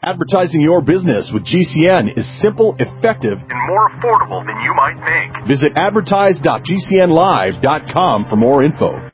Advertising your business with GCN is simple, effective, and more affordable than you might think. Visit advertise.gcnlive.com for more info.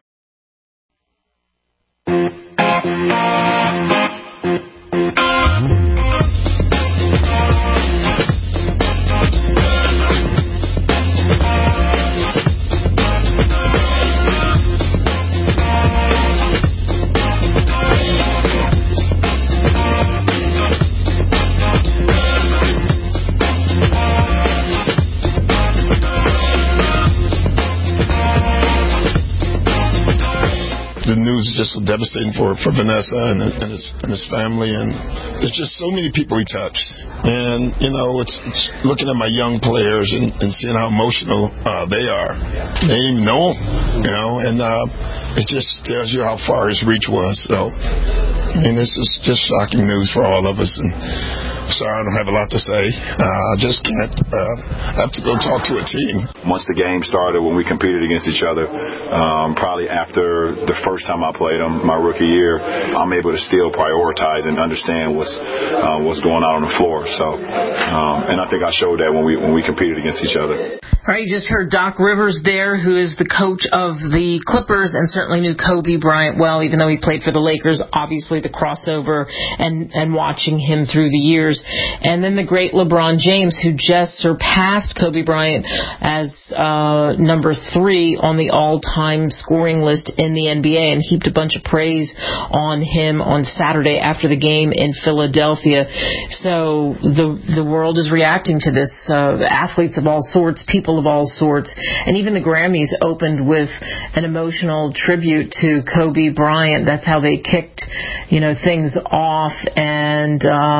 The news is just so devastating for Vanessa and his family, and there's just so many people he touched. And it's looking at my young players and seeing how emotional they are. They didn't even know him, and it just tells you how far his reach was. So, this is just shocking news for all of us. And sorry, I don't have a lot to say. I just can't. I have to go talk to a team. Once the game started, when we competed against each other, probably after the first time I played him, my rookie year, I'm able to still prioritize and understand what's going on the floor. So, and I think I showed that when we competed against each other. All right, you just heard Doc Rivers there, who is the coach of the Clippers and certainly knew Kobe Bryant well, even though he played for the Lakers. Obviously, the crossover and watching him through the years. And then the great LeBron James, who just surpassed Kobe Bryant as number 3 on the all-time scoring list in the NBA, and heaped a bunch of praise on him on Saturday after the game in Philadelphia. So the world is reacting to this. Athletes of all sorts, people of all sorts, and even the Grammys opened with an emotional tribute to Kobe Bryant. That's how they kicked, things off. And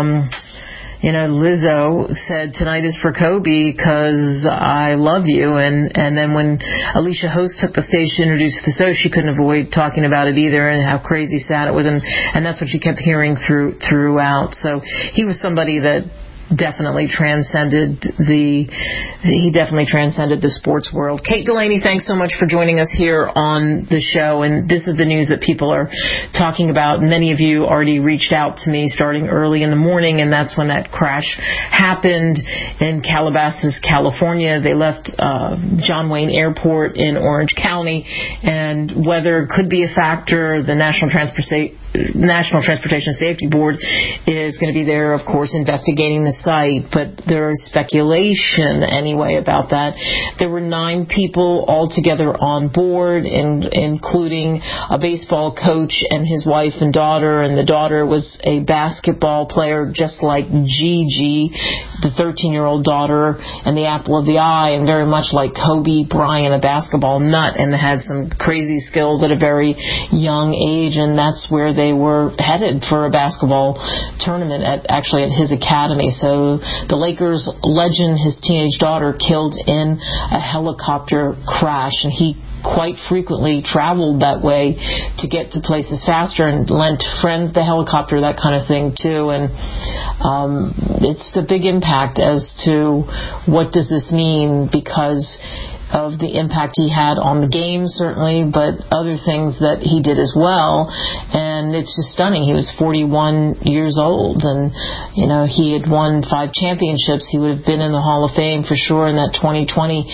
Lizzo said, "Tonight is for Kobe because I love you." And then when Alicia Host took the stage to introduce the show, she couldn't avoid talking about it either and how crazy sad it was. And that's what she kept hearing throughout. So he was somebody that definitely transcended the sports world. Kate Delaney, thanks so much for joining us here on the show. And this is the news that people are talking about. Many of you already reached out to me starting early in the morning, and that's when that crash happened in Calabasas, California. They left John Wayne Airport in Orange County, and weather could be a factor. The National Transportation Safety Board is going to be there, of course, investigating the site, but there is speculation anyway about that. There were 9 people altogether on board, including a baseball coach and his wife and daughter, and the daughter was a basketball player just like Gigi, the 13-year-old daughter, and the apple of the eye, and very much like Kobe Bryant, a basketball nut, and had some crazy skills at a very young age, and that's where they were headed for a basketball tournament at his academy. So the Lakers legend, his teenage daughter, killed in a helicopter crash, and he quite frequently traveled that way to get to places faster and lent friends the helicopter, that kind of thing too. And it's a big impact as to what does this mean, because of the impact he had on the game, certainly, but other things that he did as well. And it's just stunning. He was 41 years old, and, he had won 5 championships. He would have been in the Hall of Fame for sure in that 2020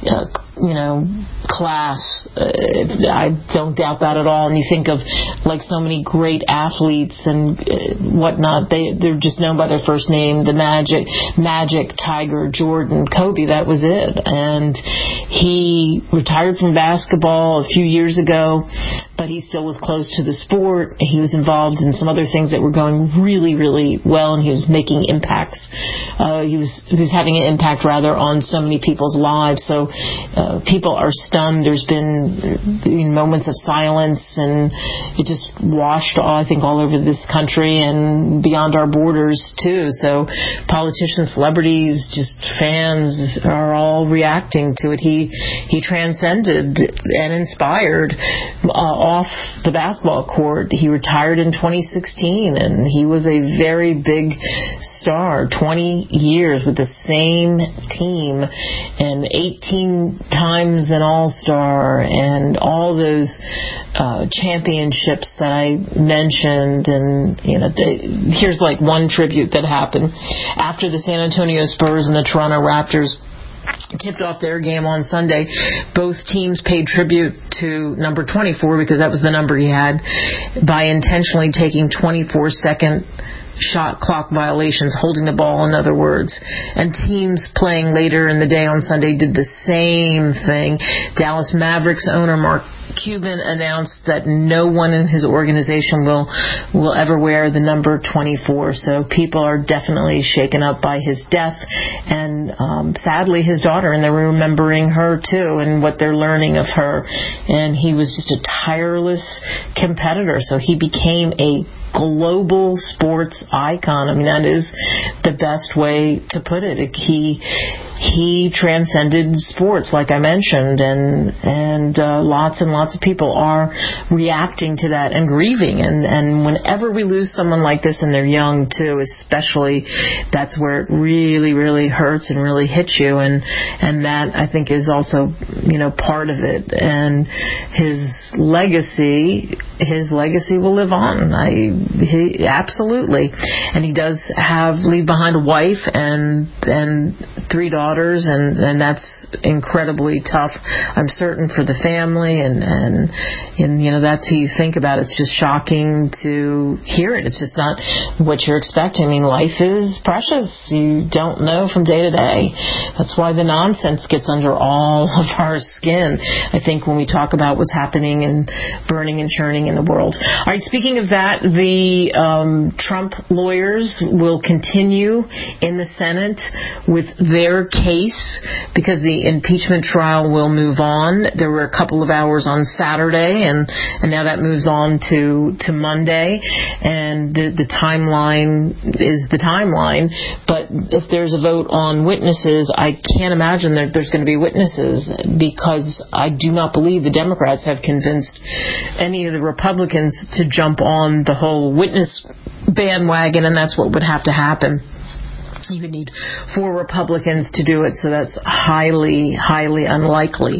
class. I don't doubt that at all. And you think of like so many great athletes and whatnot, they're just known by their first name. The Magic, Tiger, Jordan, Kobe, that was it. And he retired from basketball a few years ago, but he still was close to the sport. He was involved in some other things that were going really, really well, and he was making impacts. He was having an impact, rather, on so many people's lives. So people are stunned. There's been moments of silence, and it just washed, I think, all over this country and beyond our borders, too. So politicians, celebrities, just fans are all reacting to it. He transcended and inspired off the basketball court. He retired in 2016, and he was a very big star. 20 years with the same team, and 18 times in all All-Star and all those championships that I mentioned. And, here's like one tribute that happened. After the San Antonio Spurs and the Toronto Raptors tipped off their game on Sunday, both teams paid tribute to number 24, because that was the number he had, by intentionally taking 24-second shot clock violations, holding the ball, in other words. And teams playing later in the day on Sunday did the same thing. Dallas Mavericks owner Mark Cuban announced that no one in his organization will ever wear the number 24. So people are definitely shaken up by his death, and sadly his daughter, and they're remembering her too, and what they're learning of her. And he was just a tireless competitor, so he became a global sports icon. I mean, that is the best way to put it. He transcended sports, like I mentioned, and lots and lots of people are reacting to that and grieving. And whenever we lose someone like this, and they're young too, especially, that's where it really, really hurts and really hits you. And that, I think, is also, part of it. And his legacy will live on. He absolutely. And he does leave behind a wife and 3 daughters, and that's incredibly tough, I'm certain, for the family, and that's who you think about. It's just shocking to hear it. It's just not what you're expecting. I mean, life is precious. You don't know from day to day. That's why the nonsense gets under all of our skin, I think, when we talk about what's happening and burning and churning in the world. All right, speaking of that, the Trump lawyers will continue in the Senate with their case, because the impeachment trial will move on. There were a couple of hours on Saturday, and now that moves on to Monday, and the timeline is the timeline. But if there's a vote on witnesses, I can't imagine that there's going to be witnesses, because I do not believe the Democrats have convinced any of the Republicans to jump on the whole witness bandwagon, and that's what would have to happen. You would need 4 Republicans to do it, so that's highly, highly unlikely.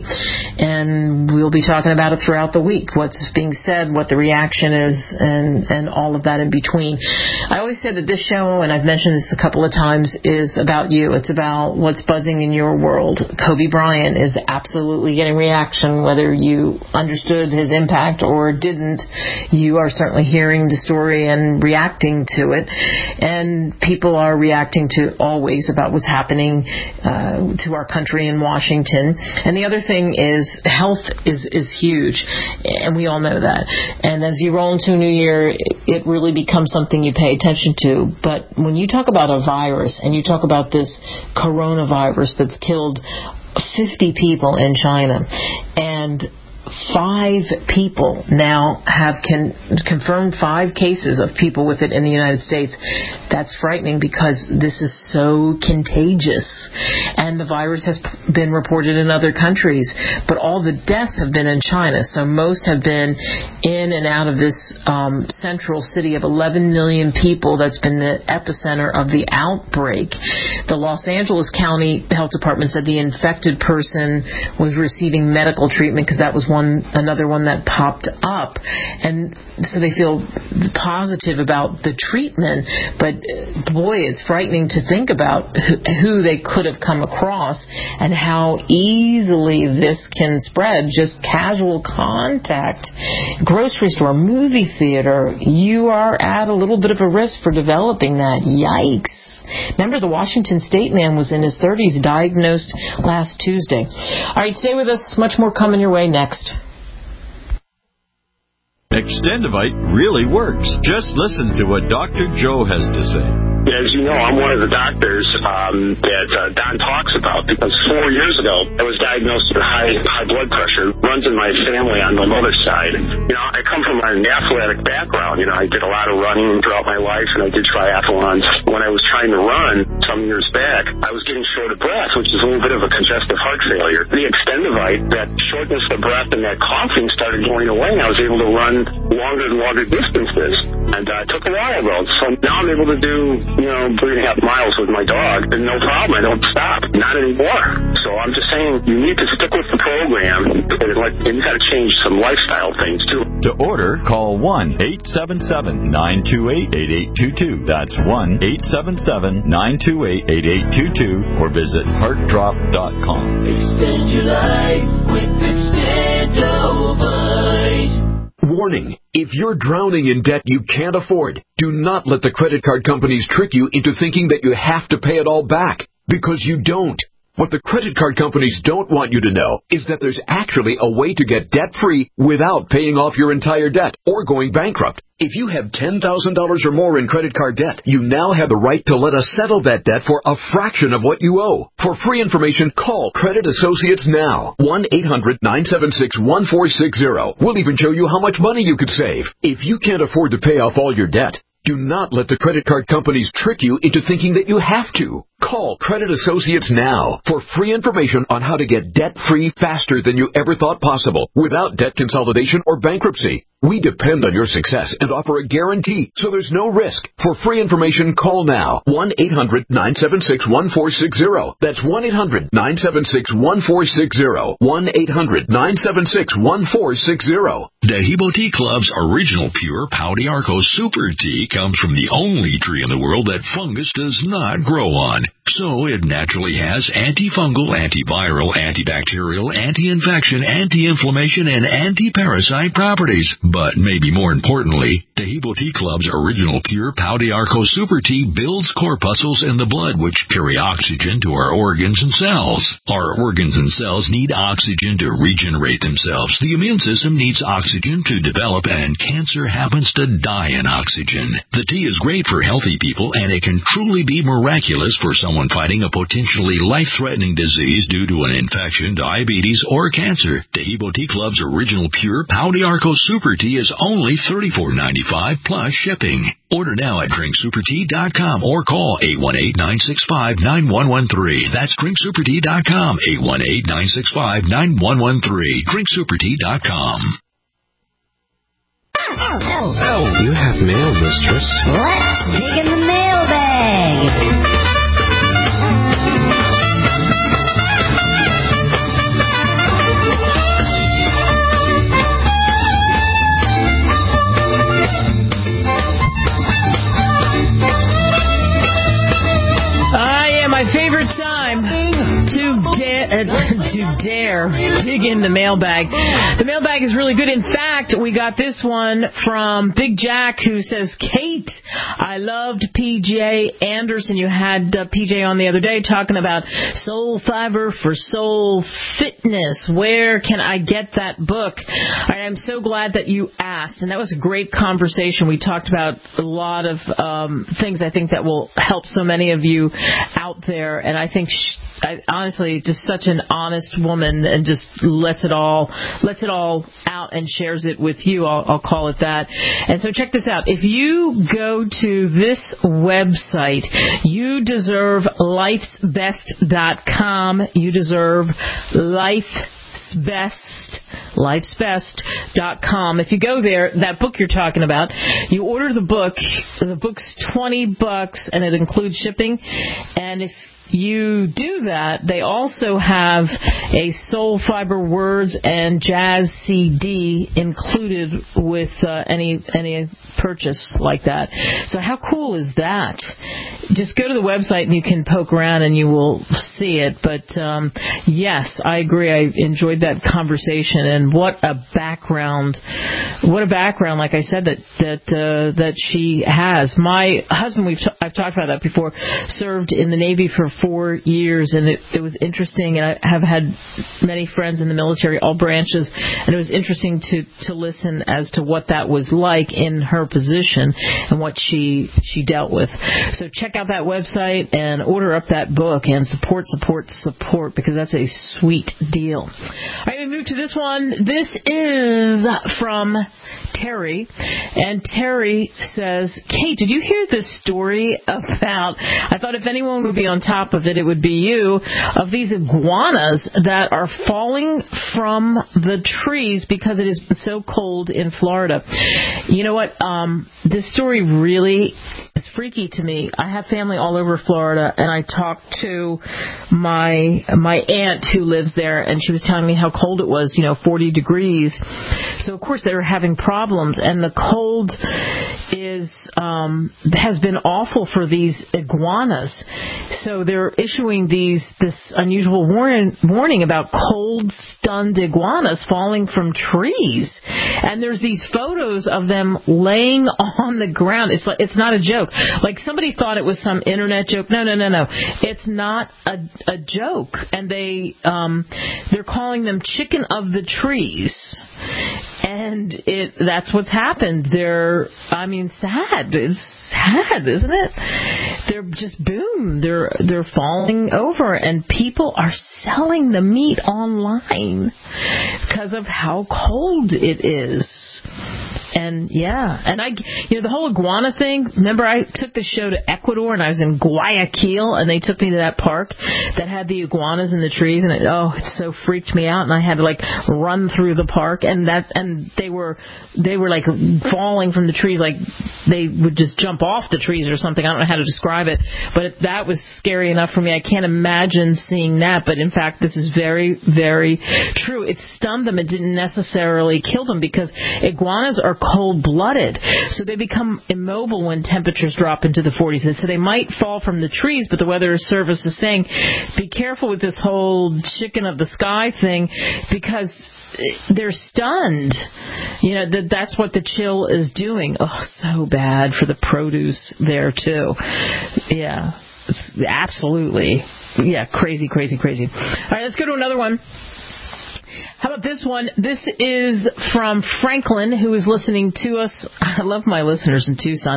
And we'll be talking about it throughout the week, what's being said, what the reaction is, and all of that in between. I always say that this show, and I've mentioned this a couple of times, is about you. It's about what's buzzing in your world. Kobe Bryant is absolutely getting reaction, whether you understood his impact or didn't. You are certainly hearing the story and reacting to it. And people are reacting to always about what's happening to our country in Washington. And the other thing is health is huge, and we all know that. And as you roll into a new year, it really becomes something you pay attention to. But when you talk about a virus, and you talk about this coronavirus that's killed 50 people in China, and 5 people now have confirmed 5 cases of people with it in the United States. That's frightening, because this is so contagious, and the virus has been reported in other countries, but all the deaths have been in China. So most have been in and out of this central city of 11 million people that's been the epicenter of the outbreak. The Los Angeles County Health Department said the infected person was receiving medical treatment, because that was another one that popped up, and so they feel positive about the treatment. But boy, it's frightening to think about who they could have come across and how easily this can spread. Just casual contact, grocery store, movie theater, you are at a little bit of a risk for developing that. Yikes. Remember, the Washington State man was in his 30s, diagnosed last Tuesday. All right, stay with us. Much more coming your way next. Extendivite really works. Just listen to what Dr. Joe has to say. As you know, I'm one of the doctors that Don talks about, because 4 years ago I was diagnosed with high blood pressure. It runs in my family on my mother's side. I come from an athletic background. I did a lot of running throughout my life, and I did triathlons. When I was trying to run some years back, I was getting short of breath, which is a little bit of a congestive heart failure. The Extendivite, that shortness of breath and that coughing started going away, and I was able to run longer and longer distances. And I took a while ago. So now I'm able to do 3.5 miles with my dog, then no problem. I don't stop. Not anymore. So I'm just saying you need to stick with the program, and you got to change some lifestyle things too. To order, call 1-877-928-8822. That's 1-877-928-8822, or visit heartdrop.com. Extend your life with Extendovite. Warning, if you're drowning in debt you can't afford, do not let the credit card companies trick you into thinking that you have to pay it all back, because you don't. What the credit card companies don't want you to know is that there's actually a way to get debt-free without paying off your entire debt or going bankrupt. If you have $10,000 or more in credit card debt, you now have the right to let us settle that debt for a fraction of what you owe. For free information, call Credit Associates now. 1-800-976-1460. We'll even show you how much money you could save. If you can't afford to pay off all your debt, do not let the credit card companies trick you into thinking that you have to. Call Credit Associates now for free information on how to get debt-free faster than you ever thought possible without debt consolidation or bankruptcy. We depend on your success and offer a guarantee, so there's no risk. For free information, call now. 1-800-976-1460. That's 1-800-976-1460. 1-800-976-1460. Dehibo Tea Club's original pure Pau d'Arco Super Tea comes from the only tree in the world that fungus does not grow on. So it naturally has antifungal, antiviral, antibacterial, anti-infection, anti-inflammation, and anti-parasite properties. But maybe more importantly, Dehibo Tea Club's original pure Pau d'Arco Super Tea builds corpuscles in the blood which carry oxygen to our organs and cells. Our organs and cells need oxygen to regenerate themselves. The immune system needs oxygen to develop, and cancer happens to die in oxygen. The tea is great for healthy people, and it can truly be miraculous for someone fighting a potentially life-threatening disease due to an infection, diabetes, or cancer. Dehibo Tea Club's original pure Pau d'Arco Super Tea is only $34.95 plus shipping. Order now at drinksupertea.com or call 818-965-9113. That's drinksupertea.com, 818-965-9113. drinksupertea.com. Oh, you have mail, mistress. Let's dig in the mailbag. My favorite time to dare dig in the mailbag. The mailbag is really good. In fact, we got this one from Big Jack, who says, Kate, I loved PJ Anderson. You had PJ on the other day talking about Soul Fiber for Soul Fitness. Where can I get that book? I am so glad that you asked, and that was a great conversation. We talked about a lot of things I think that will help so many of you out there, and I think honestly, just such an honest woman, and just lets it all out and shares it with you. I'll call it that. And so check this out. If you go to this website, you deserve lifesbest.com. You deserve lifesbest.com. If you go there, that book you're talking about, you order the book. The book's $20 and it includes shipping. And if you do that, they also have a Soul Fiber Words and Jazz CD included with any purchase like that. So how cool is that? Just go to the website and you can poke around and you will see it. But yes, I agree. I enjoyed that conversation, and what a background! Like I said, that she has. My husband, I've talked about that before, served in the Navy for 4 years, and it was interesting. And I have had many friends in the military, all branches, and it was interesting to listen as to what that was like in her position and what she dealt with. So check out that website and order up that book and support, because that's a sweet deal. All right, we move to this one. This is from Terry, and Terry says, Kate, did you hear this story about, I thought if anyone would be on top of it, it would be you, of these iguanas that are falling from the trees because it is so cold in Florida. You know what? This story really is freaky to me. I have family all over Florida, and I talked to my aunt who lives there, and she was telling me how cold it was, 40 degrees. So, of course, they were having problems, and the cold has been awful for these iguanas. So they're issuing this unusual warning about cold-stunned iguanas falling from trees. And there's these photos of them laying on the ground. It's not a joke. Like somebody thought it was some internet joke. No. It's not a joke. And they're calling them chicken of the trees. And that's what's happened. Sad. It's sad, isn't it? They're just boom. They're falling over, and people are selling the meat online because of how cold it is. And the whole iguana thing, remember I took the show to Ecuador and I was in Guayaquil and they took me to that park that had the iguanas in the trees and it so freaked me out and I had to run through the park and they were like falling from the trees, like they would just jump off the trees or something. I don't know how to describe it, but that was scary enough for me. I can't imagine seeing that, but in fact this is very, very true. It stunned them. It didn't necessarily kill them because iguanas are cold-blooded, so they become immobile when temperatures drop into the 40s. And so they might fall from the trees, but the Weather Service is saying, be careful with this whole chicken of the sky thing because they're stunned. That's what the chill is doing. Oh, so bad for the produce there, too. Yeah, it's absolutely. Yeah, crazy. All right, let's go to another one. How about this one? This is from Franklin, who is listening to us. I love my listeners in Tucson.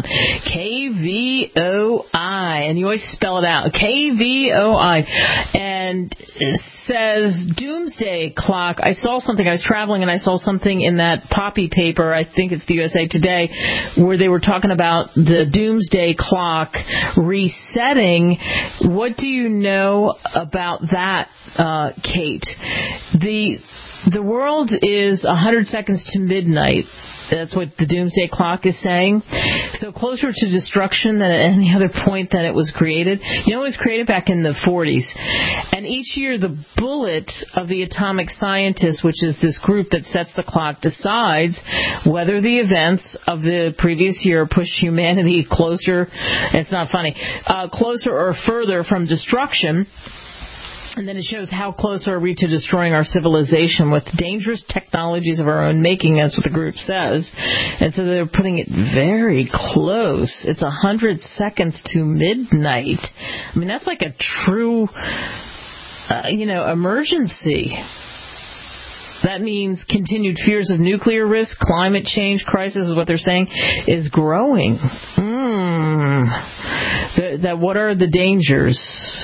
KVOI. And you always spell it out. KVOI. And it says, Doomsday Clock. I saw something. I was traveling and I saw something in that Poppy paper. I think it's the USA Today, where they were talking about the Doomsday Clock resetting. What do you know about that, Kate? The world is 100 seconds to midnight. That's what the Doomsday Clock is saying. So closer to destruction than at any other point that it was created. It was created back in the 40s. And each year the bullet of the atomic scientists, which is this group that sets the clock, decides whether the events of the previous year push humanity closer, it's not funny, closer or further from destruction. And then it shows how close are we to destroying our civilization with dangerous technologies of our own making, that's what the group says. And so they're putting it very close. It's 100 seconds to midnight. I mean, that's like a true, emergency. That means continued fears of nuclear risk, climate change crisis is what they're saying, is growing. What are the dangers?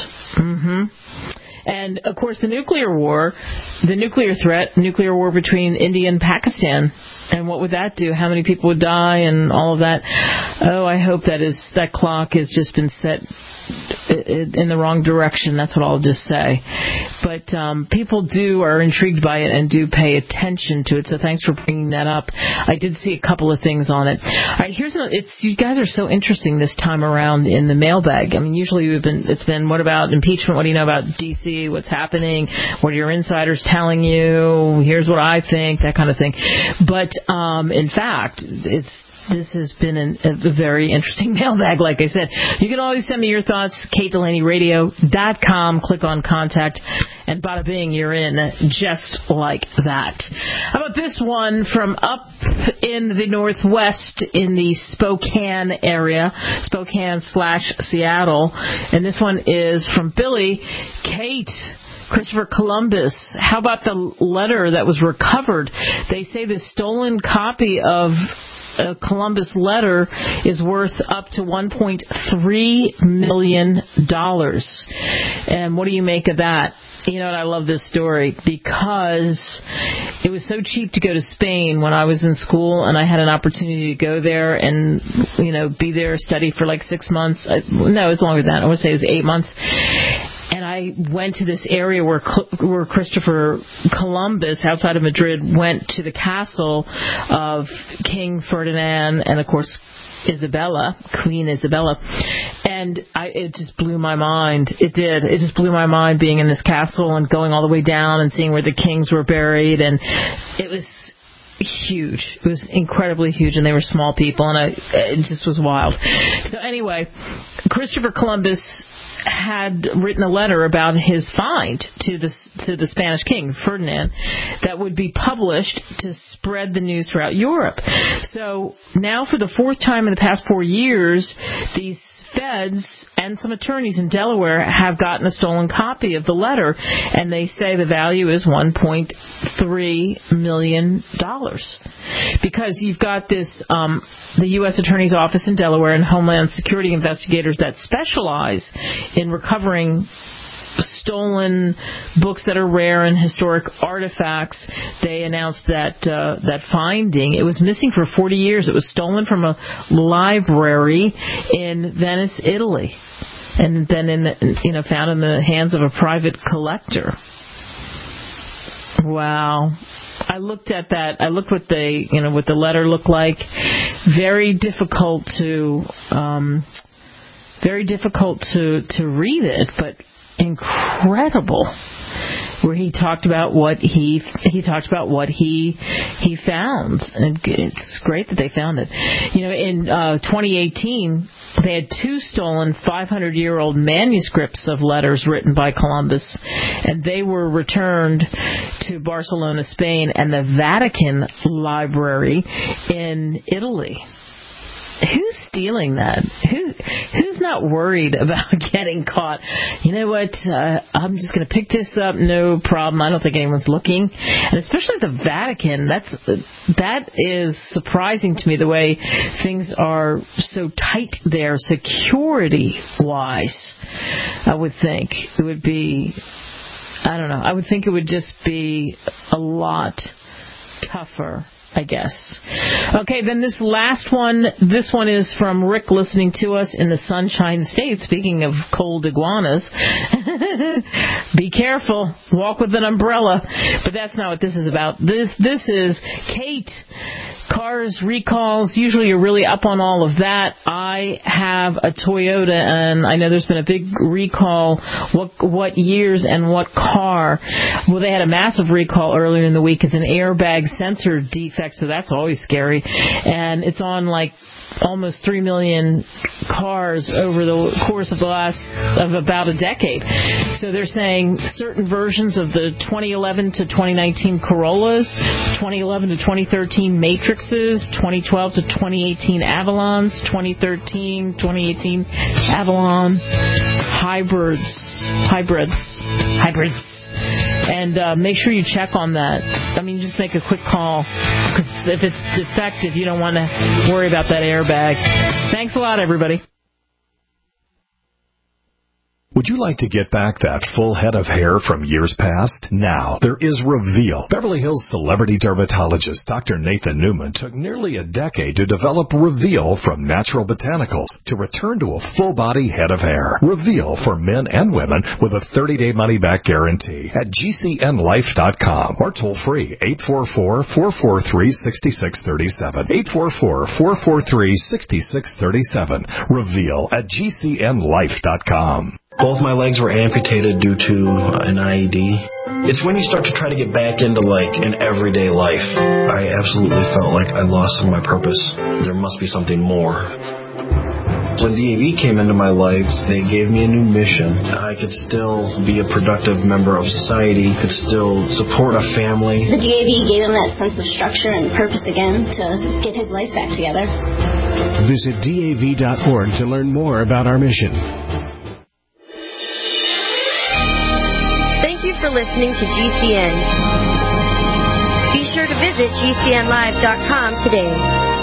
And, of course, the nuclear war, the nuclear threat, nuclear war between India and Pakistan. And what would that do? How many people would die and all of that? Oh, I hope that clock has just been set in the wrong direction. That's what I'll just say. But people are intrigued by it and do pay attention to it. So thanks for bringing that up. I did see a couple of things on it. All right, you guys are so interesting this time around in the mailbag. I mean, usually it's been what about impeachment? What do you know about D.C.? What's happening? What are your insiders telling you? Here's what I think, that kind of thing. But in fact, this has been a very interesting mailbag, like I said. You can always send me your thoughts, KateDelaneyRadio.com. Click on Contact, and bada bing, you're in just like that. How about this one from up in the Northwest in the Spokane area, Spokane/Seattle. And this one is from Billy. Kate, Christopher Columbus, how about the letter that was recovered? They say the stolen copy of a Columbus letter is worth up to $1.3 million. And what do you make of that? You know what, I love this story because it was so cheap to go to Spain when I was in school, and I had an opportunity to go there and, be there, study for like 6 months. No, it was longer than that. I would say it was 8 months. And I went to this area where Christopher Columbus, outside of Madrid, went to the castle of King Ferdinand and, of course, Isabella, Queen Isabella. And it just blew my mind. It did. It just blew my mind being in this castle and going all the way down and seeing where the kings were buried. And it was huge. It was incredibly huge, and they were small people, and it just was wild. So anyway, Christopher Columbus had written a letter about his find to the Spanish king, Ferdinand, that would be published to spread the news throughout Europe. So now for the fourth time in the past 4 years, these feds and some attorneys in Delaware have gotten a stolen copy of the letter, and they say the value is $1.3 million. Because you've got this, the U.S. Attorney's Office in Delaware and Homeland Security investigators that specialize in recovering stolen books that are rare and historic artifacts. They announced that finding. It was missing for 40 years. It was stolen from a library in Venice, Italy, and then found in the hands of a private collector. Wow. I looked at that. I looked what what the letter looked like. Very difficult to read it, but incredible. Where he talked about what he found, and it's great that they found it. In 2018, they had 2 stolen 500-year-old manuscripts of letters written by Columbus, and they were returned to Barcelona, Spain, and the Vatican Library in Italy. Who's stealing that? Who's not worried about getting caught? You know what? I'm just going to pick this up. No problem. I don't think anyone's looking. And especially the Vatican. That is surprising to me, the way things are so tight there, security-wise. I would think it would be, I don't know. I would think it would just be a lot tougher, I guess. Okay, then this last one. This one is from Rick, listening to us in the Sunshine State. Speaking of cold iguanas, be careful. Walk with an umbrella. But that's not what this is about. This is Kate. Cars, recalls, usually you're really up on all of that. I have a Toyota, and I know there's been a big recall. What years and what car? Well, they had a massive recall earlier in the week. It's an airbag sensor defect, so that's always scary. And it's on almost 3 million cars over the course of about a decade. So they're saying certain versions of the 2011 to 2019 Corollas, 2011 to 2013 Matrixes, 2012 to 2018 Avalons, 2013, 2018 Avalon hybrids. And make sure you check on that. I mean, just make a quick call, because if it's defective, you don't want to worry about that airbag. Thanks a lot, everybody. Would you like to get back that full head of hair from years past? Now, there is Reveal. Beverly Hills celebrity dermatologist Dr. Nathan Newman took nearly a decade to develop Reveal from natural botanicals to return to a full-body head of hair. Reveal for men and women with a 30-day money-back guarantee at GCNlife.com or toll-free 844-443-6637. 844-443-6637. Reveal at GCNlife.com. Both my legs were amputated due to an IED. It's when you start to try to get back into an everyday life. I absolutely felt like I lost some of my purpose. There must be something more. When DAV came into my life, they gave me a new mission. I could still be a productive member of society, could still support a family. The DAV gave him that sense of structure and purpose again to get his life back together. Visit DAV.org to learn more about our mission. Thank you for listening to GCN. Be sure to visit GCNlive.com today.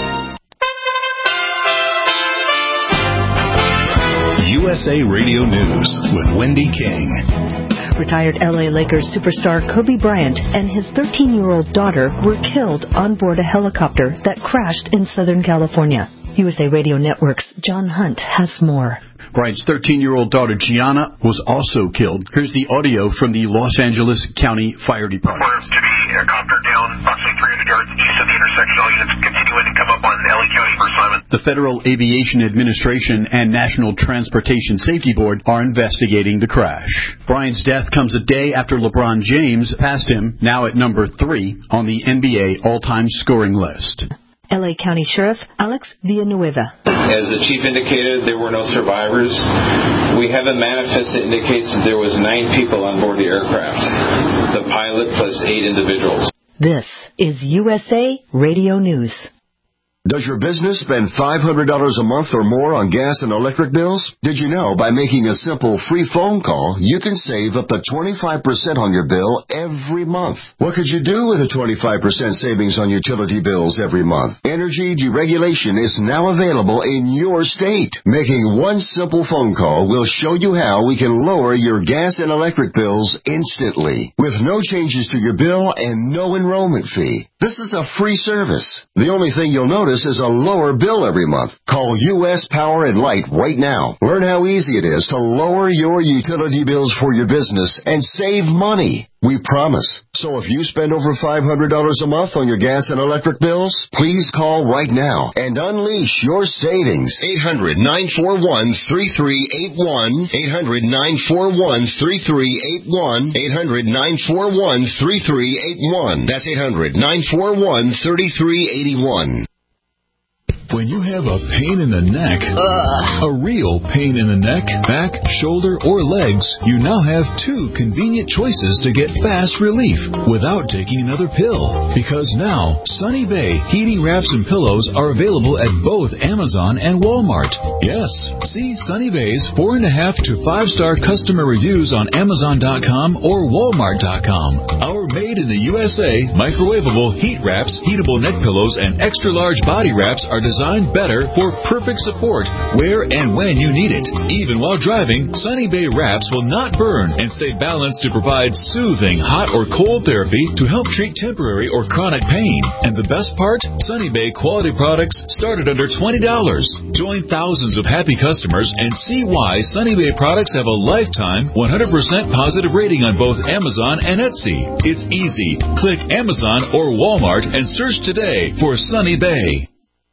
USA Radio News with Wendy King. Retired LA Lakers superstar Kobe Bryant and his 13-year-old daughter were killed on board a helicopter that crashed in Southern California. USA Radio Network's John Hunt has more. Bryant's 13-year-old daughter, Gianna, was also killed. Here's the audio from the Los Angeles County Fire Department. Reports to be helicopter down approximately 300 yards east of the intersection. All units continuing to come up on LA County for assignment. The Federal Aviation Administration and National Transportation Safety Board are investigating the crash. Bryant's death comes a day after LeBron James passed him, now at number 3 on the NBA all-time scoring list. LA County Sheriff Alex Villanueva. As the chief indicated, there were no survivors. We have a manifest that indicates that there was 9 people on board the aircraft. The pilot plus 8 individuals. This is USA Radio News. Does your business spend $500 a month or more on gas and electric bills? Did you know by making a simple free phone call, you can save up to 25% on your bill every month? What could you do with a 25% savings on utility bills every month? Energy deregulation is now available in your state. Making one simple phone call will show you how we can lower your gas and electric bills instantly, with no changes to your bill and no enrollment fee. This is a free service. The only thing you'll notice is a lower bill every month. Call U.S. Power and Light right now. Learn how easy it is to lower your utility bills for your business and save money. We promise. So if you spend over $500 a month on your gas and electric bills, please call right now and unleash your savings. 800-941-3381. 800-941-3381. 800-941-3381. That's 800-941-3381. When you have a pain in the neck, a real pain in the neck, back, shoulder, or legs, you now have 2 convenient choices to get fast relief without taking another pill. Because now, Sunny Bay heating wraps and pillows are available at both Amazon and Walmart. Yes, see Sunny Bay's 4.5 to 5-star customer reviews on Amazon.com or Walmart.com. Our made in the USA microwavable heat wraps, heatable neck pillows, and extra large body wraps are designed better for perfect support where and when you need it. Even while driving, Sunny Bay wraps will not burn and stay balanced to provide soothing hot or cold therapy to help treat temporary or chronic pain. And the best part? Sunny Bay quality products start at under $20. Join thousands of happy customers and see why Sunny Bay products have a lifetime 100% positive rating on both Amazon and Etsy. It's easy. Click Amazon or Walmart and search today for Sunny Bay.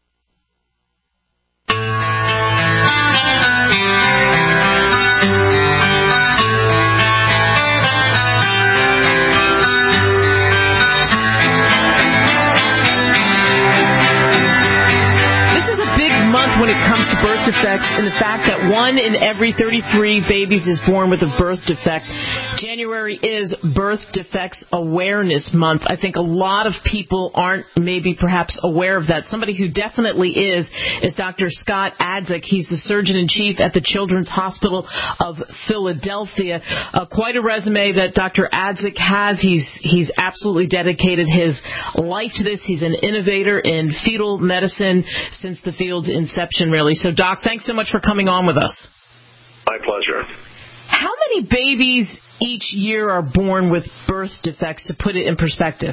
When it comes to birth defects and the fact that 1 in every 33 babies is born with a birth defect. January is Birth Defects Awareness Month. I think a lot of people aren't maybe perhaps aware of that. Somebody who definitely is Dr. Scott Adzik. He's the Surgeon-in-Chief at the Children's Hospital of Philadelphia. Quite a resume that Dr. Adzik has. He's absolutely dedicated his life to this. He's an innovator in fetal medicine since the field's inception, really. So, Doc, thanks so much for coming on with us. My pleasure. How many babies each year are born with birth defects, to put it in perspective?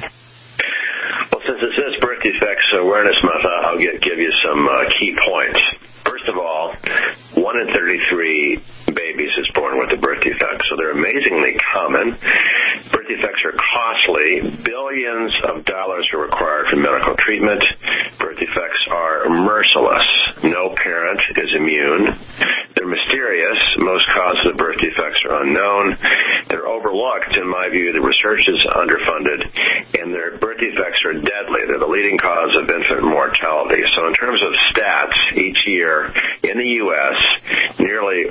Well, since it says Birth Defects Awareness Month, I'll give you some key points. First of all, 1 in 33 babies is born with a birth defect, so they're amazingly common. Birth defects are costly. Billions of dollars are required for medical treatment. Birth defects are merciless. No parent is immune. They're mysterious. Most causes of birth defects are unknown. They're overlooked. In my view, the research is underfunded, and their birth defects are deadly. They're the leading cause of infant mortality. So in terms of stats, each year in the U.S., nearly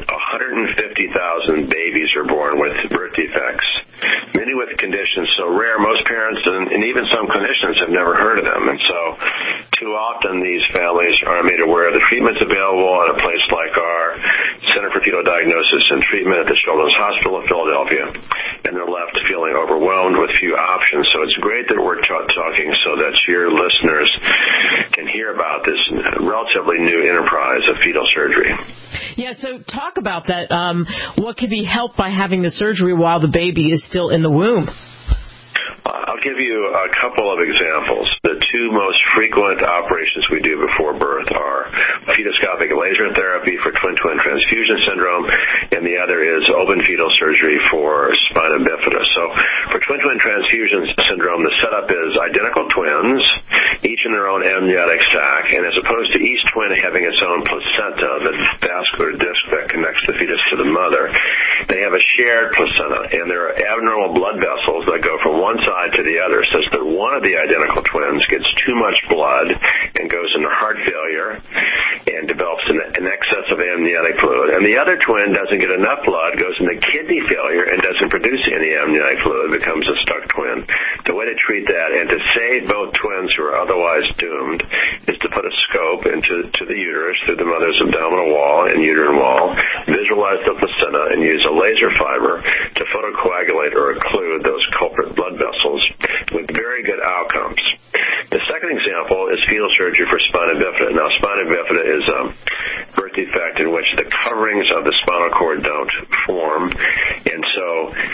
150,000 babies are born with birth defects, many with conditions so rare most parents and even some clinicians have never heard of them. And so too often these families aren't made aware of the treatments available at a place like our Center for Fetal Diagnosis and Treatment at the Children's Hospital of Philadelphia, and they're left feeling overwhelmed with few options. So it's great that we're talking so that your listeners can hear about this relatively new enterprise of fetal surgery. Yeah, so talk about that. What could be helped by having the surgery while the baby is still in the womb? I'll give you a couple of examples. The two most frequent operations we do before birth are fetoscopic laser therapy for twin-twin transfusion syndrome, and the other is open fetal surgery for spina bifida. So for twin-twin transfusion syndrome, the setup is identical twins, each in their own amniotic sac, and as opposed to each twin having its own placenta, the vascular disc that connects the fetus to the mother, they have a shared placenta, and there are abnormal blood vessels that go from one side to the other, such that one of the identical twins gets too much blood and goes into heart failure and develops an excess of amniotic fluid, and the other twin doesn't get enough blood, goes into kidney failure, and doesn't produce any amniotic fluid, becomes a stuck twin. The way to treat that and to save both twins who are otherwise doomed is to put a scope into the uterus through the mother's abdominal wall and uterine wall, visualize the placenta, and use a laser fiber to photocoagulate or occlude those culprit blood vessels with very good outcomes. The second example is fetal surgery for spina bifida. Now, spina bifida is a birth defect in which the coverings of the spinal cord don't form, and so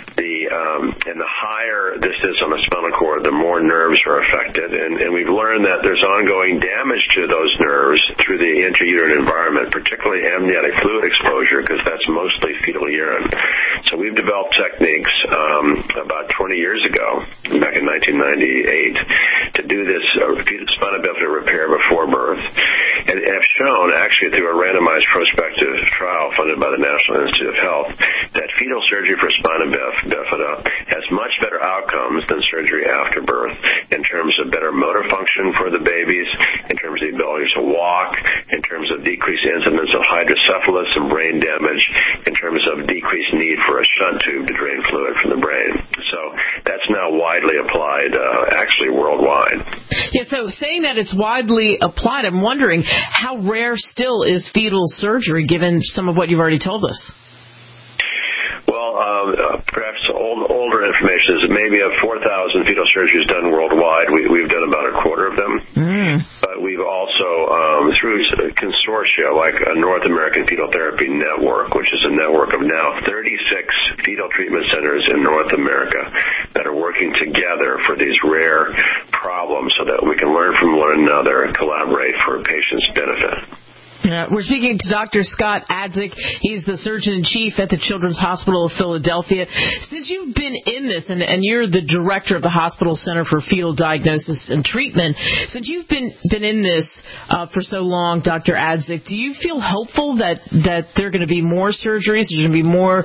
the higher this is on the spinal cord, the more nerves are affected, and we've learned that there's ongoing damage to those nerves through the intrauterine environment, particularly amniotic fluid exposure, because that's mostly fetal urine. So we've developed techniques about 20 years ago, back in 1998, to do this spina bifida repair before birth, and have shown, actually through a randomized prospective trial funded by the National Institute of Health, that fetal surgery for spina bifida has much better outcomes than surgery after birth in terms of better motor function for the babies, in terms of the ability to walk, in terms of decreased incidence of hydrocephalus and brain damage, in terms of decreased need for a shunt tube to drain fluid from the brain. So that's now widely applied, actually worldwide. Yeah, so saying that it's widely applied, I'm wondering how rare still is fetal surgery given some of what you've already told us? Well, perhaps older information is maybe of 4,000 fetal surgeries done worldwide. We've done about a quarter of them. But we've also, through consortia like a North American Fetal Therapy Network, which is a network of now 36 fetal treatment centers in North America that are working together for these rare problems so that we can learn from one another and collaborate for patients' benefit. We're speaking to Dr. Scott Adzik. He's the Surgeon-in-Chief at the Children's Hospital of Philadelphia. Since you've been in this, and you're the director of the Hospital Center for Fetal Diagnosis and Treatment, since you've been in this for so long, Dr. Adzik, do you feel hopeful that there are going to be more surgeries, there's going to be more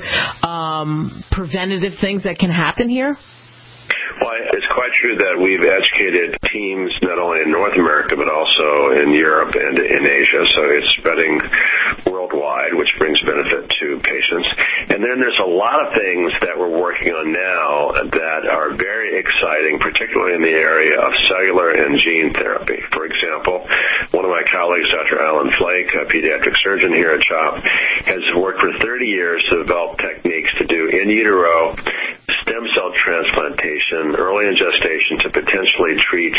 preventative things that can happen here? Well, it's quite true that we've educated teams not only in North America but also in Europe and in Asia, so it's spreading worldwide, which brings benefit to patients. And then there's a lot of things that we're working on now that are very exciting, particularly in the area of cellular and gene therapy. For example, one of my colleagues, Dr. Alan Flake, a pediatric surgeon here at CHOP, has worked for 30 years to develop techniques to do in utero stem cell transplantation early in gestation to potentially treat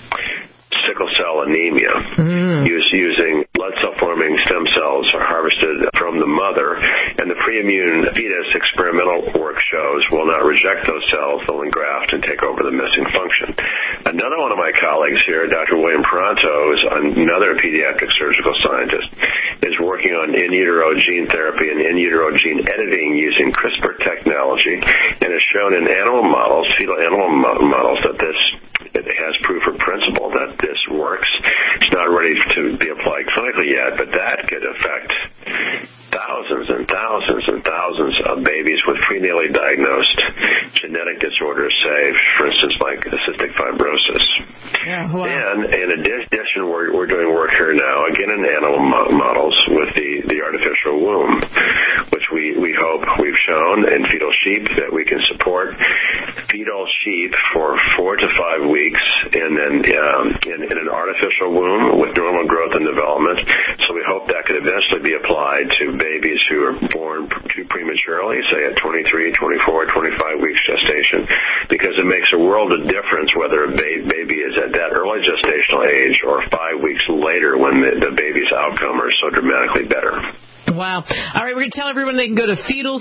sickle cell anemia using blood cell forming stem cells harvested from the mother, and the pre-immune fetus experimental work shows will not reject those cells, they'll engraft and take over the missing function. Another one of my colleagues here, Dr. William Paranto, is another pediatric surgical scientist, is working on in utero gene therapy and in utero gene editing using CRISPR technology, and has shown in animal models, fetal animal models, that it has proof of principle that this works. It's not ready to be applied clinically yet, but that could affect thousands and thousands and thousands of babies with prenatally diagnosed genetic disorders, say, for instance, like cystic fibrosis. Yeah, wow. And in addition, we're doing work here now, again in animal models, with the artificial womb, which we hope we've shown in fetal sheep that we can support fetal sheep for 4 to 5 weeks and then in an artificial womb with normal growth and development. So we hope that could eventually be applied to babies who are born too prematurely, say at 23, 24, 25 weeks gestation, because it makes a world of difference whether a baby is at that early gestational age or 5 weeks later when the baby's outcome are so dramatically better. Wow. All right, we're going to tell everyone they can go to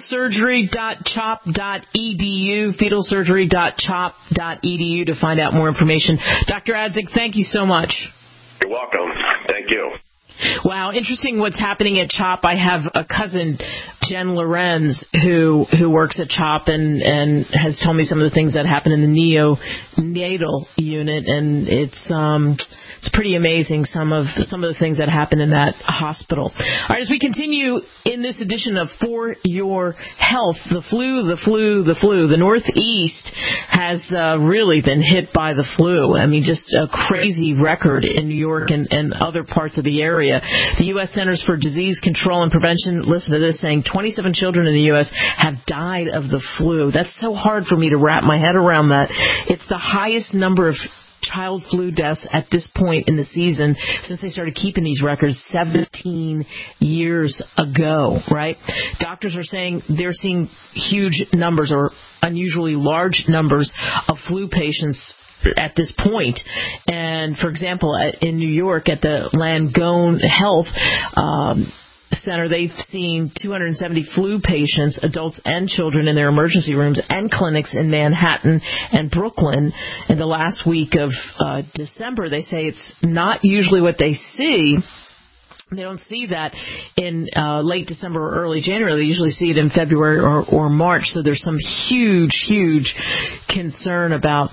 fetalsurgery.chop.edu, fetalsurgery.chop.edu to find out more information. Dr. Adzik, thank you so much. You're welcome. Thank you. Wow, interesting what's happening at CHOP. I have a cousin, Jen Lorenz, who works at CHOP and has told me some of the things that happen in the neonatal unit, and it's pretty amazing some of the things that happen in that hospital. All right, as we continue in this edition of For Your Health, the flu. The Northeast has really been hit by the flu. I mean, just a crazy record in New York and other parts of the area. The U.S. Centers for Disease Control and Prevention, listen to this, saying 27 children in the U.S. have died of the flu. That's so hard for me to wrap my head around that. It's the highest number of child flu deaths at this point in the season since they started keeping these records 17 years ago, right? Doctors are saying they're seeing huge numbers or unusually large numbers of flu patients at this point. And, for example, in New York at the Langone Health Center, they've seen 270 flu patients, adults and children, in their emergency rooms and clinics in Manhattan and Brooklyn in the last week of December. They say it's not usually what they see. They don't see that in late December or early January. They usually see it in February or March. So there's some huge concern about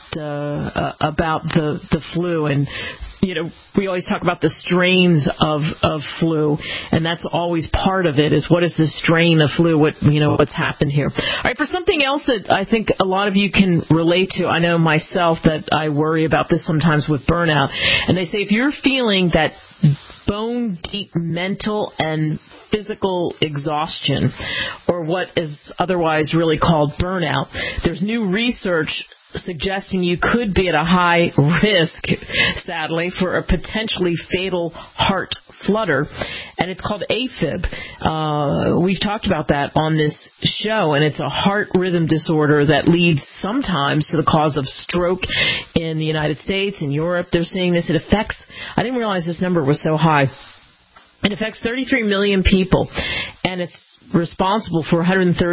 the flu. And you know, we always talk about the strains of flu, and that's always part of it, is what is the strain of flu, what's happened here. All right, for something else that I think a lot of you can relate to, I know myself that I worry about this sometimes with burnout, and they say if you're feeling that bone deep mental and physical exhaustion, or what is otherwise really called burnout, there's new research suggesting you could be at a high risk, sadly, for a potentially fatal heart flutter, and it's called AFib. We've talked about that on this show, and it's a heart rhythm disorder that leads sometimes to the cause of stroke in the United States. In Europe, they're seeing this. It affects, I didn't realize this number was so high. It affects 33 million people, and it's responsible for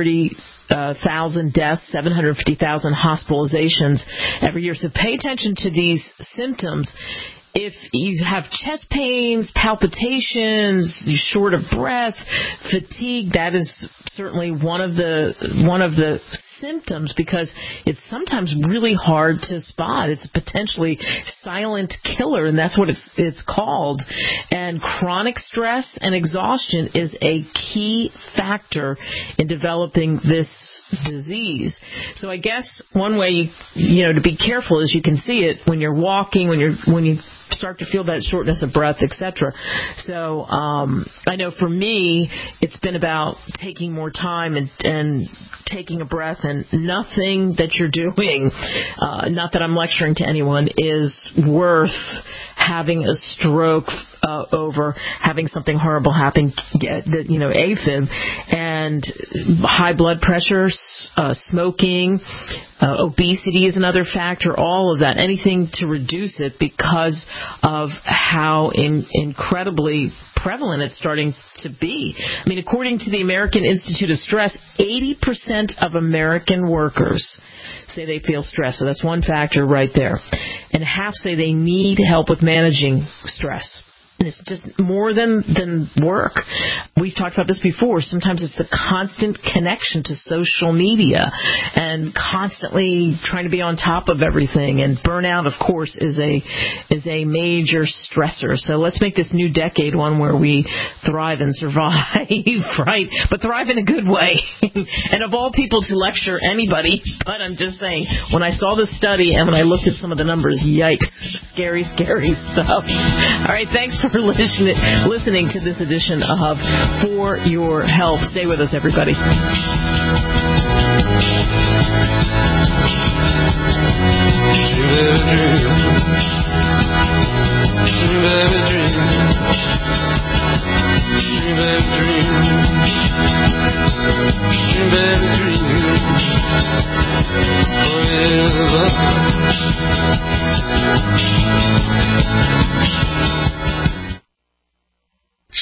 130,000 deaths, 750,000 hospitalizations every year. So pay attention to these symptoms. If you have chest pains, palpitations, you're short of breath, fatigue, that is certainly one of the symptoms, because it's sometimes really hard to spot. It's a potentially silent killer, and that's what it's called. And chronic stress and exhaustion is a key factor in developing this disease. So I guess one way to be careful is you can see it when you're walking, when you start to feel that shortness of breath, etc. So I know for me, it's been about taking more time and taking a breath, and nothing that you're doing, not that I'm lecturing to anyone, is worth having a stroke over, having something horrible happen, AFib, and high blood pressure, smoking, obesity is another factor, all of that, anything to reduce it because of how incredibly prevalent it's starting to be. I mean, according to the American Institute of Stress, 80% of American workers say they feel stress. So that's one factor right there. And half say they need help with managing stress. And it's just more than work. We've talked about this before. Sometimes it's the constant connection to social media and constantly trying to be on top of everything. And burnout, of course, is a major stressor. So let's make this new decade one where we thrive and survive, right? But thrive in a good way. And of all people to lecture anybody, but I'm just saying, when I saw the study and when I looked at some of the numbers, yikes, scary stuff. All right, thanks for listening to this edition of For Your Health. Stay with us, everybody.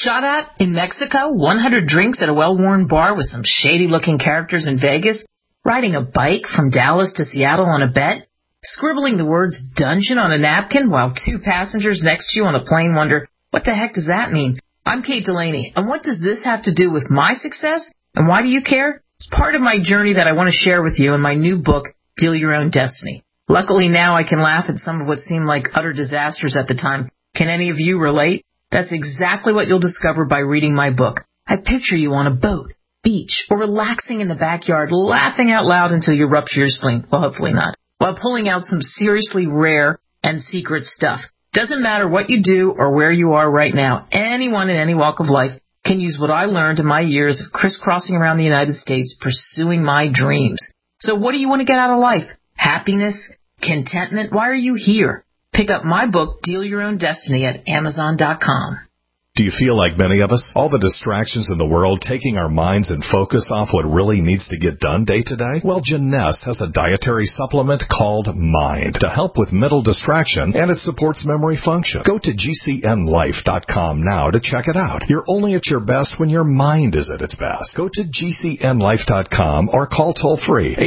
Shot at in Mexico, 100 drinks at a well-worn bar with some shady-looking characters in Vegas, riding a bike from Dallas to Seattle on a bet, scribbling the words dungeon on a napkin while 2 passengers next to you on a plane wonder, what the heck does that mean? I'm Kate Delaney, and what does this have to do with my success? And why do you care? It's part of my journey that I want to share with you in my new book, Deal Your Own Destiny. Luckily now I can laugh at some of what seemed like utter disasters at the time. Can any of you relate? That's exactly what you'll discover by reading my book. I picture you on a boat, beach, or relaxing in the backyard, laughing out loud until you rupture your spleen. Well, hopefully not. While pulling out some seriously rare and secret stuff. Doesn't matter what you do or where you are right now. Anyone in any walk of life can use what I learned in my years of crisscrossing around the United States pursuing my dreams. So what do you want to get out of life? Happiness? Contentment? Why are you here? Pick up my book, Deal Your Own Destiny, at Amazon.com. Do you feel like many of us? All the distractions in the world taking our minds and focus off what really needs to get done day to day? Well, Jeunesse has a dietary supplement called Mind to help with mental distraction, and it supports memory function. Go to GCNlife.com now to check it out. You're only at your best when your mind is at its best. Go to GCNlife.com or call toll-free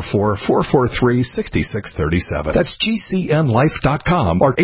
844-443-6637. That's GCNlife.com or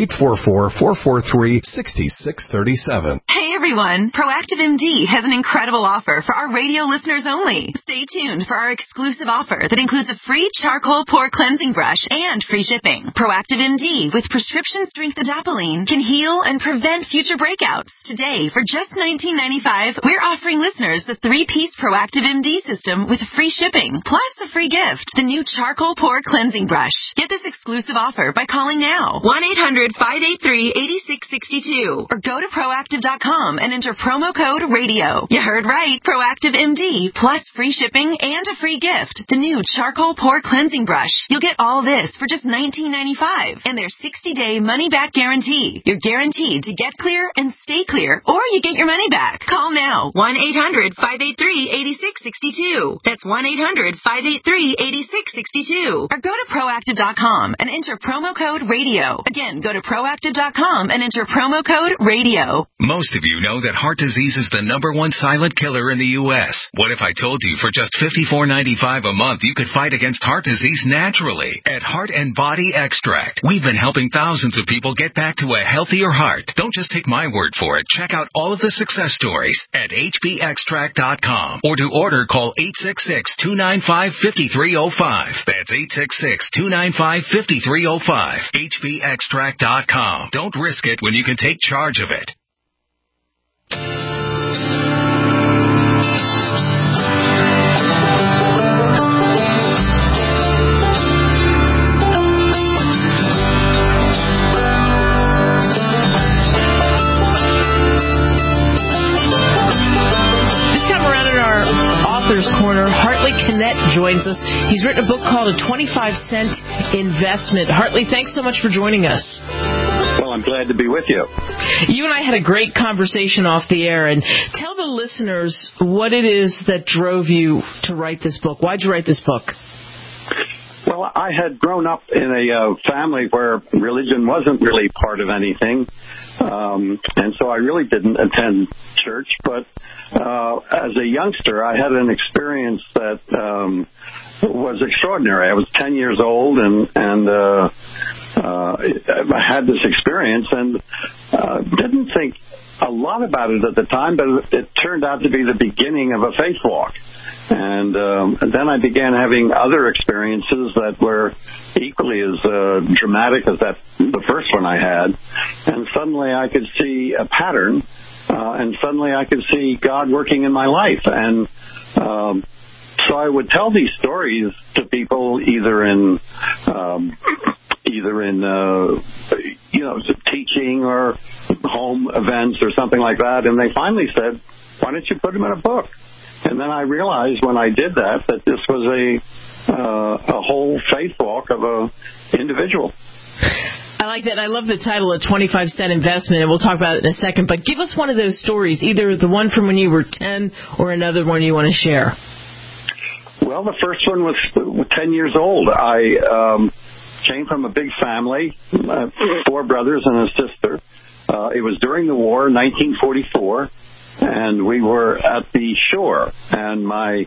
844-443-6637. Hey everyone, Proactive MD has an incredible offer for our radio listeners only. Stay tuned for our exclusive offer that includes a free charcoal pore cleansing brush and free shipping. Proactive MD with prescription strength adapalene can heal and prevent future breakouts. Today, for just $19.95, we're offering listeners the 3-piece Proactive MD system with free shipping, plus a free gift, the new charcoal pore cleansing brush. Get this exclusive offer by calling now, 1-800-583-8662, or go to Proactive.com and enter promo code RADIO. You heard right. Proactive MD plus free shipping and a free gift. The new charcoal pore cleansing brush. You'll get all this for just $19.95 and their 60-day money-back guarantee. You're guaranteed to get clear and stay clear, or you get your money back. Call now. 1-800-583-8662. That's 1-800-583-8662. Or go to Proactive.com and enter promo code RADIO. Again, go to Proactive.com and enter promo code RADIO. Most of you know that heart disease is the #1 silent killer in the U.S. What if I told you for just $54.95 a month you could fight against heart disease naturally? At Heart and Body Extract, we've been helping thousands of people get back to a healthier heart. Don't just take my word for it. Check out all of the success stories at hbextract.com, or to order, call 866-295-5305. That's 866-295-5305. hbextract.com. Don't risk it when you can take charge of it. Corner, Hartley Kinnett joins us. He's written a book called A 25-Cent Investment. Hartley, thanks so much for joining us. Well, I'm glad to be with you. You and I had a great conversation off the air, and tell the listeners what it is that drove you to write this book. Why'd you write this book? Well, I had grown up in a family where religion wasn't really part of anything, and so I really didn't attend church. But as a youngster, I had an experience that was extraordinary. I was 10 years old, and I had this experience and didn't think a lot about it at the time, but it turned out to be the beginning of a faith walk. And then I began having other experiences that were equally as dramatic as the first one I had. And suddenly I could see a pattern, and suddenly I could see God working in my life. And so I would tell these stories to people either in teaching or home events or something like that. And they finally said, why don't you put them in a book? And then I realized when I did that this was a whole faith walk of a individual. I like that. I love the title, A 25-Cent Investment, and we'll talk about it in a second. But give us one of those stories, either the one from when you were 10 or another one you want to share. Well, the first one was 10 years old. I came from a big family, 4 brothers and a sister. It was during the war, 1944. and we were at the shore, and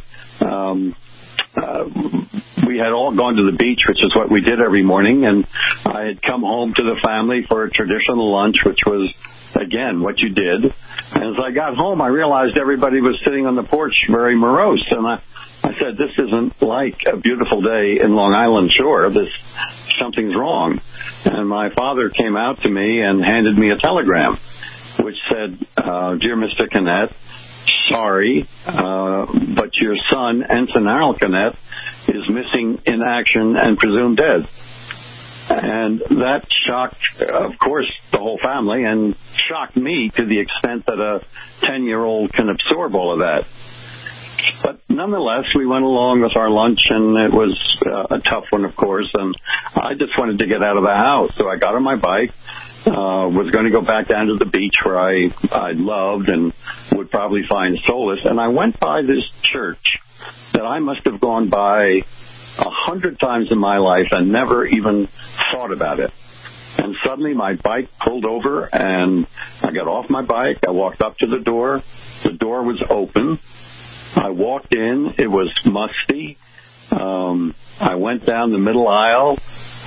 we had all gone to the beach, which is what we did every morning, and I had come home to the family for a traditional lunch, which was, again, what you did. And as I got home, I realized everybody was sitting on the porch very morose, and I said, this isn't like a beautiful day in Long Island shore. Something's wrong. And my father came out to me and handed me a telegram, which said, Dear Mr. Cannett, sorry, but your son, Ensign Harold Cannett, is missing in action and presumed dead. And that shocked, of course, the whole family, and shocked me to the extent that a 10-year-old can absorb all of that. But nonetheless, we went along with our lunch, and it was a tough one, of course, and I just wanted to get out of the house. So I got on my bike, was going to go back down to the beach where I loved and would probably find solace. And I went by this church that I must have gone by 100 times in my life and never even thought about it. And suddenly my bike pulled over, and I got off my bike. I walked up to the door. The door was open. I walked in. It was musty. I went down the middle aisle,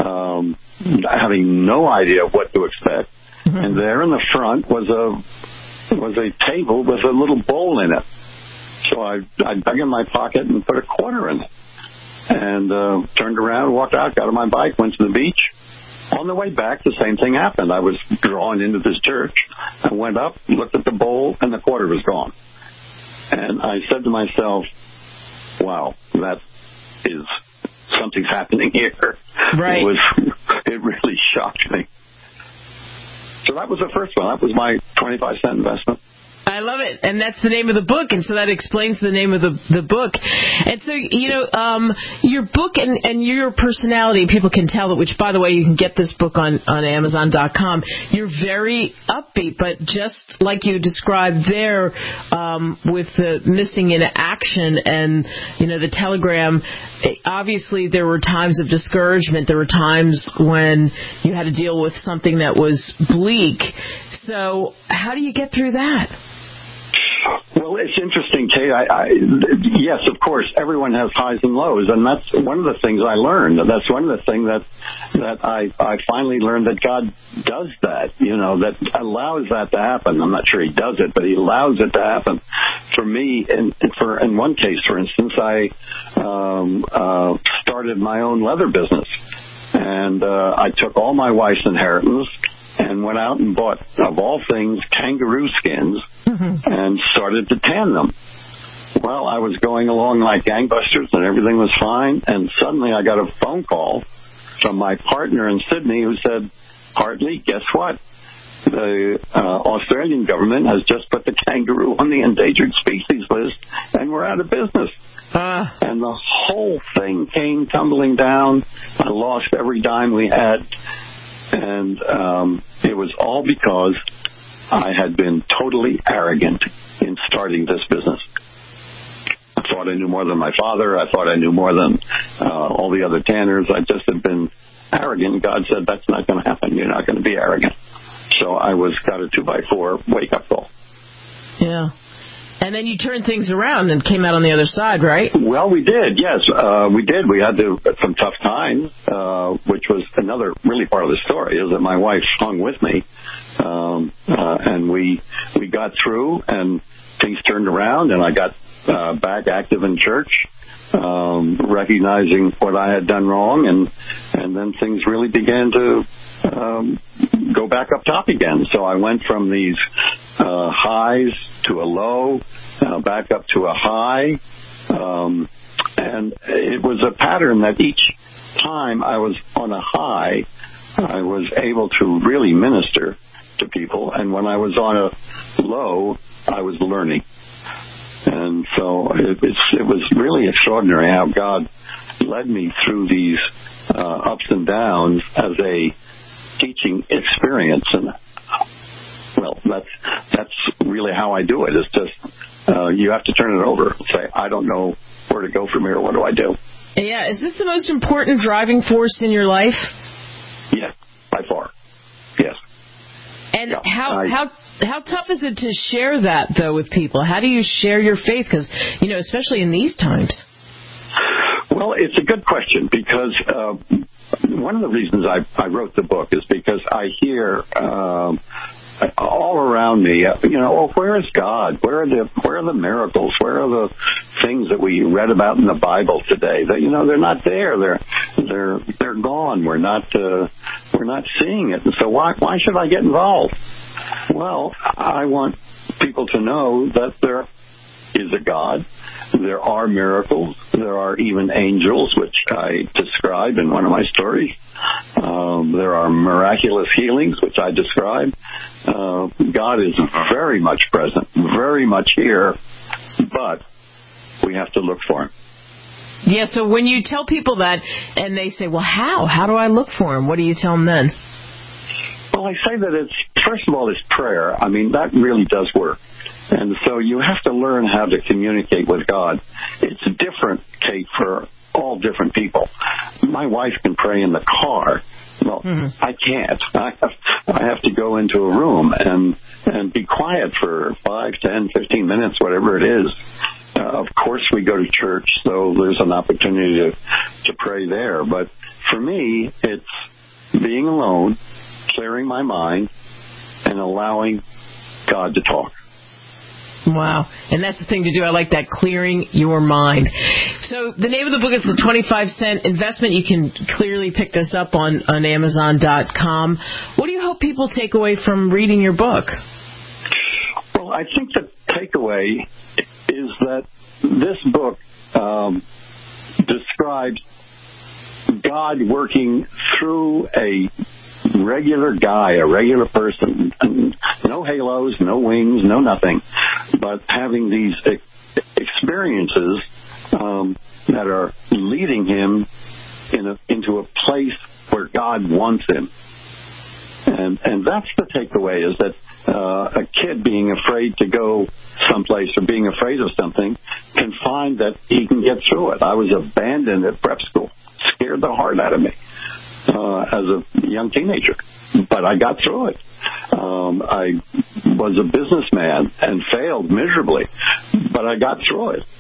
having no idea what to expect. And there in the front was a table with a little bowl in it. So I dug in my pocket and put a quarter in it, and turned around, walked out, got on my bike, went to the beach. On the way back, the same thing happened. I was drawn into this church. I went up, looked at the bowl, and the quarter was gone. And I said to myself, wow, that is, something's happening here. Right. It really shocked me. So that was the first one. That was my 25-cent investment. I love it. And that's the name of the book, and so that explains the name of the book. And so, your book and your personality, people can tell that, which, by the way, you can get this book on Amazon.com. You're very upbeat, but just like you described there with the missing in action and, the telegram, obviously there were times of discouragement. There were times when you had to deal with something that was bleak. So how do you get through that? Well, it's interesting, Kate. Yes, of course, everyone has highs and lows, and that's one of the things I learned. That's one of the things that I finally learned, that God does that, that allows that to happen. I'm not sure He does it, but He allows it to happen. For me, in one case, for instance, I started my own leather business, and I took all my wife's inheritance and went out and bought, of all things, kangaroo skins, and started to tan them. Well, I was going along like gangbusters, and everything was fine, and suddenly I got a phone call from my partner in Sydney who said, Hartley, guess what? The Australian government has just put the kangaroo on the endangered species list, and we're out of business. And the whole thing came tumbling down. I lost every dime we had. And it was all because I had been totally arrogant in starting this business. I thought I knew more than my father. I thought I knew more than all the other tanners. I just had been arrogant. God said, that's not going to happen. You're not going to be arrogant. So I got a 2x4 wake-up call. Yeah. And then you turned things around and came out on the other side, right? Well, we did, yes. We did. We had some tough times, which was another really part of the story, is that my wife hung with me. And we got through, and things turned around, and I got back active in church, recognizing what I had done wrong, and then things really began to go back up top again. So I went from these highs to a low, back up to a high, and it was a pattern that each time I was on a high, I was able to really minister to people, and when I was on a low, I was learning. And so it was really extraordinary how God led me through these ups and downs as a teaching experience. And well, that's really how I do it. It's just you have to turn it over and say, I don't know where to go from here. What do I do? Yeah. Is this the most important driving force in your life? Yes, by far. Yes. And how tough is it to share that, though, with people? How do you share your faith? Because, especially in these times. Well, it's a good question because one of the reasons I wrote the book is because I hear all around me, where is God? Where are the miracles? Where are the things that we read about in the Bible today? That they're not there. They're gone. We're not seeing it. And so why should I get involved? Well, I want people to know that there is a God. There are miracles. There are even angels, which I describe in one of my stories. There are miraculous healings, which I describe. God is very much present, very much here, but we have to look for him. Yeah, so when you tell people that and they say, well, how? How do I look for him? What do you tell them then? Well, I say that first of all, it's prayer. I mean, that really does work. And so you have to learn how to communicate with God. It's different, Kate, for all different people. My wife can pray in the car. Well, I can't. I have to go into a room and be quiet for 5, 10, 15 minutes, whatever it is. Of course, we go to church, so there's an opportunity to pray there. But for me, it's being alone, clearing my mind, and allowing God to talk. Wow. And that's the thing to do. I like that, clearing your mind. So the name of the book is The 25-Cent Investment. You can clearly pick this up on Amazon.com. What do you hope people take away from reading your book? Well, I think the takeaway is that this book describes God working through a regular guy, a regular person, no halos, no wings, no nothing, but having these experiences that are leading him into a place where God wants him. And that's the takeaway, is that a kid being afraid to go someplace or being afraid of something can find that he can get through it. I was abandoned at prep school, scared the heart out of me as a young teenager, but I got through it. I was a businessman and failed miserably, but I got through it.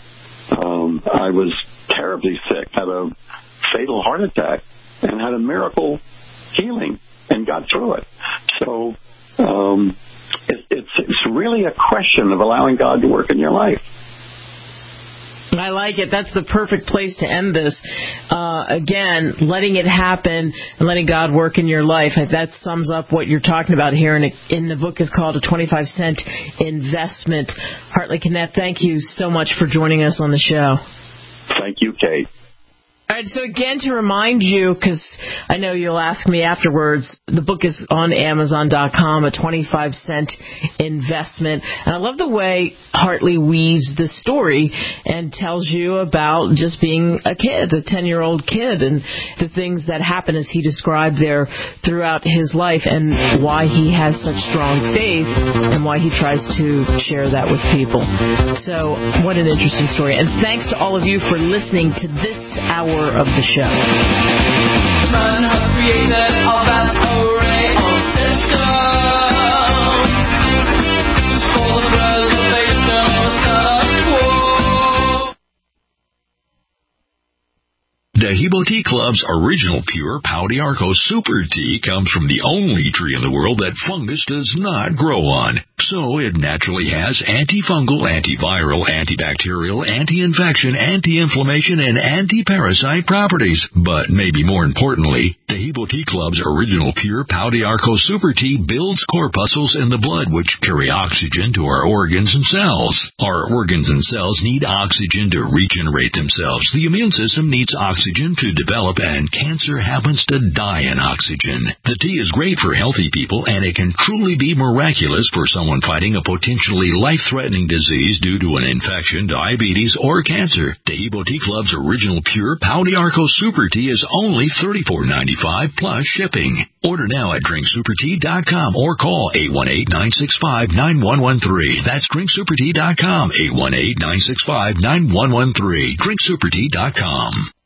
I was terribly sick, had a fatal heart attack, and had a miracle healing and got through it. So it's really a question of allowing God to work in your life. I like it. That's the perfect place to end this. Again, letting it happen and letting God work in your life. That sums up what you're talking about here. In the book is called A 25-Cent Investment. Hartley Kenneth, thank you so much for joining us on the show. Thank you, Kate. All right, so again, to remind you, because I know you'll ask me afterwards, the book is on Amazon.com, A 25-Cent Investment. And I love the way Hartley weaves the story and tells you about just being a kid, a 10-year-old kid, and the things that happen as he described there throughout his life, and why he has such strong faith and why he tries to share that with people. So what an interesting story. And thanks to all of you for listening to this hour of the show. Man has created a vast array of systems for the preservation of status quo. Dahibo Tea Club's original pure Pau d'Arco Super Tea comes from the only tree in the world that fungus does not grow on. So it naturally has antifungal, antiviral, antibacterial, anti-infection, anti-inflammation, and anti-parasite properties. But maybe more importantly, Dahibo Tea Club's original pure Pau d'Arco Super Tea builds corpuscles in the blood which carry oxygen to our organs and cells. Our organs and cells need oxygen to regenerate themselves. The immune system needs oxygen to develop, and cancer happens to die in oxygen. The tea is great for healthy people, and it can truly be miraculous for someone fighting a potentially life-threatening disease due to an infection, diabetes, or cancer. Dahibo Tea Club's original pure Pau d'Arco Super Tea is only $34.95 plus shipping. Order now at drinksupertea.com or call 818-965-9113. That's drinksupertea.com, 818-965-9113. drinksupertea.com.